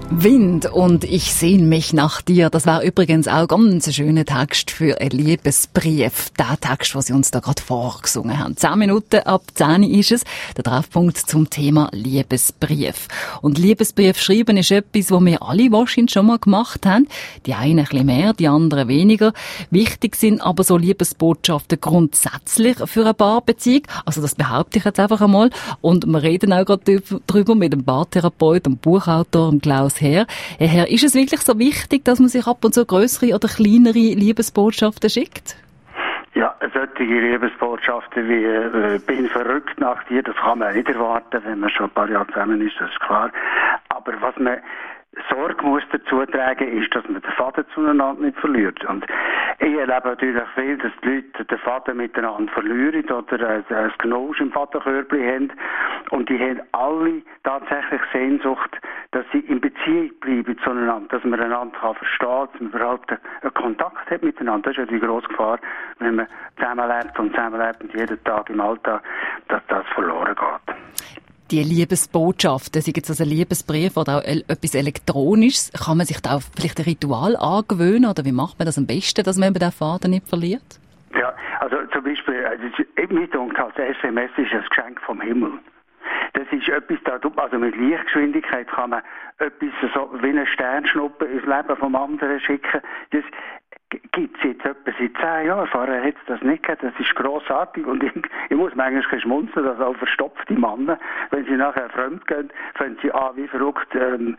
Wind und ich sehn mich nach dir. Das war übrigens auch ganz ein schöner Text für einen Liebesbrief. Der Text, den Sie uns da gerade vorgesungen haben. 10 Minuten ab 10 ist es. Der Treffpunkt zum Thema Liebesbrief. Und Liebesbrief schreiben ist etwas, was wir alle wahrscheinlich schon mal gemacht haben. Die einen ein bisschen mehr, die anderen weniger. Wichtig sind aber so Liebesbotschaften grundsätzlich für eine Paarbeziehung. Also das behaupte ich jetzt einfach einmal. Und wir reden auch gerade drüber mit dem Paartherapeut und Buchautor Klaus Herr. Herr, ist es wirklich so wichtig, dass man sich ab und zu grössere oder kleinere Liebesbotschaften schickt? Ja, solche Liebesbotschaften wie «Bin verrückt nach dir», das kann man nicht erwarten, wenn man schon ein paar Jahre zusammen ist, das ist klar. Aber was man Sorge muss dazu tragen, ist, dass man den Faden zueinander nicht verliert. Und ich erlebe natürlich viel, dass die Leute den Faden miteinander verlieren oder ein Gnausch im Fadenkörbchen haben. Und die haben alle tatsächlich Sehnsucht, dass sie in Beziehung bleiben zueinander, dass man einander verstehen kann, dass man überhaupt einen Kontakt hat miteinander. Das ist ja die grosse Gefahr, wenn man zusammenlebt und jeden Tag im Alltag, dass das verloren geht. Die Liebesbotschaften, sei jetzt also ein Liebesbrief oder auch etwas Elektronisches, kann man sich da auch vielleicht ein Ritual angewöhnen oder wie macht man das am besten, dass man eben den Faden nicht verliert? Ja, also zum Beispiel, mir denkt halt, SMS ist ein Geschenk vom Himmel. Das ist etwas, also mit Lichtgeschwindigkeit kann man etwas so wie eine Sternschnuppe ins Leben vom anderen schicken. Das gibt es jetzt etwa seit 10 Jahren. Vorher hat es das nicht gegeben. Das ist grossartig. Und ich muss manchmal schmunzeln, dass auch verstopfte Männer, wenn sie nachher fremd gehen, können sie wie verrückt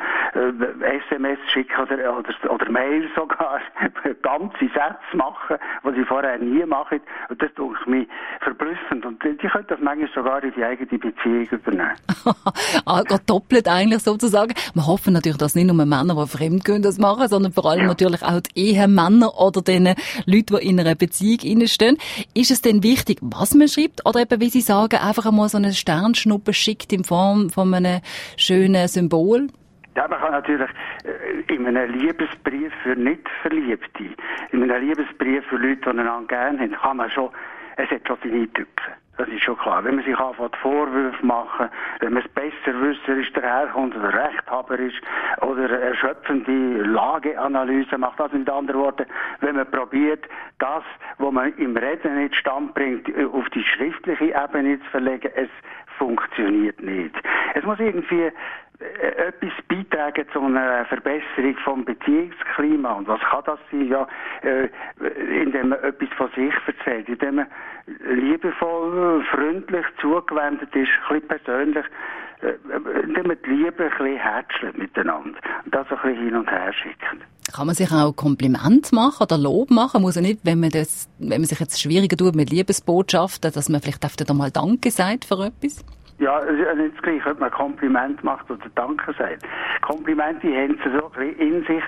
SMS schicken oder Mail sogar, ganze Sätze machen, die sie vorher nie machen. Und das tut mich verblüffend. Und die können das manchmal sogar in die eigene Beziehung übernehmen. Doppelt eigentlich sozusagen. Wir hoffen natürlich, dass nicht nur Männer, die fremd gehen, das machen, sondern vor allem natürlich auch die Ehemänner oder den Leuten, die in einer Beziehung stehen. Ist es denn wichtig, was man schreibt? Oder eben, wie Sie sagen, einfach einmal so eine Sternschnuppe schickt in Form von einem schönen Symbol? Ja, man kann natürlich in einem Liebesbrief für Nicht-Verliebte, in einem Liebesbrief für Leute, die einander gerne haben, kann man schon, es hat schon seine Tücken. Das ist schon klar. Wenn man sich anfängt Vorwürfe machen, wenn man es besserwisserisch daherkommt oder rechthaberisch oder erschöpfende Lageanalyse macht, also mit anderen Worten, wenn man probiert, das, was man im Reden nicht stand bringt, auf die schriftliche Ebene zu verlegen, es funktioniert nicht. Es muss irgendwie etwas beitragen zu einer Verbesserung vom Beziehungsklima. Und was kann das sein? Ja, indem man etwas von sich erzählt, indem man liebevoll, freundlich, zugewendet ist, ein bisschen persönlich, indem man die Liebe ein bisschen herzschlägt miteinander und das ein bisschen hin und her schickt. Kann man sich auch Kompliment machen oder Lob machen? Muss ja nicht, wenn man sich jetzt schwieriger tut mit Liebesbotschaften, dass man vielleicht öfter mal Danke sagt für etwas? Ja, es ist nicht das Gleiche, ob man Kompliment macht oder Danke sagt. Komplimente haben sie so ein bisschen in sich.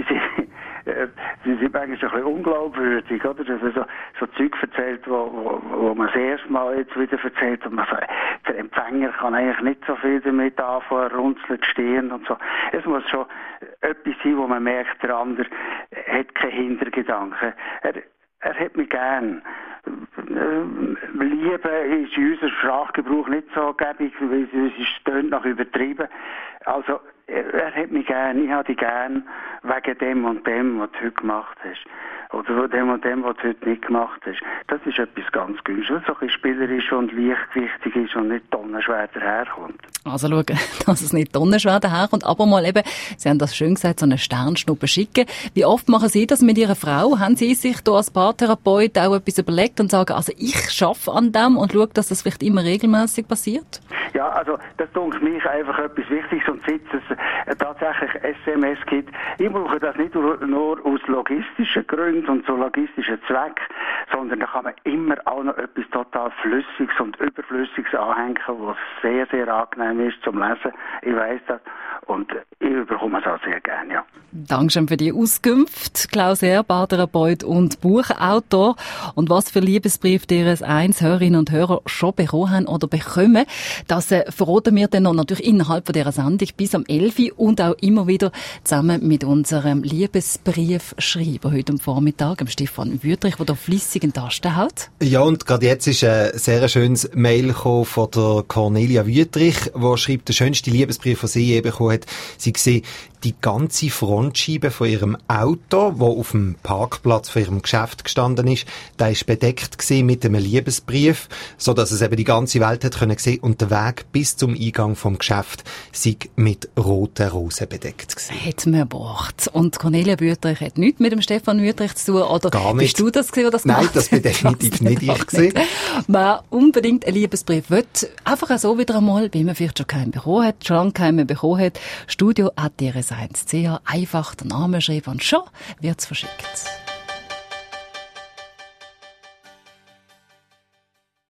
Sie sind eigentlich ein bisschen unglaubwürdig, oder? Dass man so Zeug erzählt, wo man das erste Mal jetzt wieder erzählt und man sagt, der Empfänger kann eigentlich nicht so viel damit anfangen, runzelt stehen und so. Es muss schon etwas sein, wo man merkt, der andere hat keinen Hintergedanken. Er hat mich gern. Liebe ist in unserem Sprachgebrauch nicht so gäbig, weil es tönt nach übertrieben. Also, er hat mich gern, ich habe dich gern, wegen dem und dem, was du heute gemacht hast. Oder dem und dem, was du heute nicht gemacht hast. Das ist etwas ganz Günstiges, so ein bisschen spielerisch und leichtgewichtig ist und nicht tonnenschwer daherkommt. Also schauen, dass es nicht tonnenschwer daherkommt, aber mal eben, Sie haben das schön gesagt, so eine Sternschnuppe schicken. Wie oft machen Sie das mit Ihrer Frau? Haben Sie sich da als Paartherapeut auch etwas überlegt und sagen, also ich arbeite an dem und schaue, dass das vielleicht immer regelmäßig passiert? Ja, also das tut mich einfach etwas Wichtiges und seit es tatsächlich SMS gibt, ich brauche das nicht nur aus logistischen Gründen und zu logistischen Zwecken, sondern da kann man immer auch noch etwas total Flüssiges und Überflüssiges anhängen, was sehr, sehr angenehm ist zum Lesen. Ich weiss das und ich bekomme es auch sehr gerne, ja. Dankeschön für die Auskunft, Klaus Herr, Paartherapeut und Buchautor. Und was für Liebesbrief Ihres eins Hörerinnen und Hörer schon bekommen haben oder bekommen, das verraten wir dann noch natürlich innerhalb von dieser Sendung bis am 11 und auch immer wieder zusammen mit unserem Liebesbriefschreiber heute am Vormittag, dem Stefan Wüthrich, der da flüssig in die Tasten hat. Ja, und gerade jetzt ist ein sehr schönes Mail gekommen von der Cornelia Wüthrich, die schreibt, der schönste Liebesbrief, den sie je bekommen bekommen hat. Sie sehen die ganze Frontscheibe von ihrem Auto, wo auf dem Parkplatz von ihrem Geschäft gestanden ist, da ist bedeckt gewesen mit einem Liebesbrief, so dass es eben die ganze Welt hat können sehen, und der Weg bis zum Eingang vom Geschäft sei mit roten Rosen bedeckt gewesen. Hat man gebracht. Und Cornelia Wüthrich hat nichts mit dem Stefan Wüthrich zu tun, oder gar nicht. Bist du das gewesen, der das gemacht hat? Nein, das bin definitiv nicht ich gewesen. Wer unbedingt einen Liebesbrief will, einfach so wieder einmal, wie man vielleicht schon keinen bekommen hat, schon lange keinen mehr bekommen hat, studio@rs1.ch, einfach den Namen schreiben und schon wird's verschickt.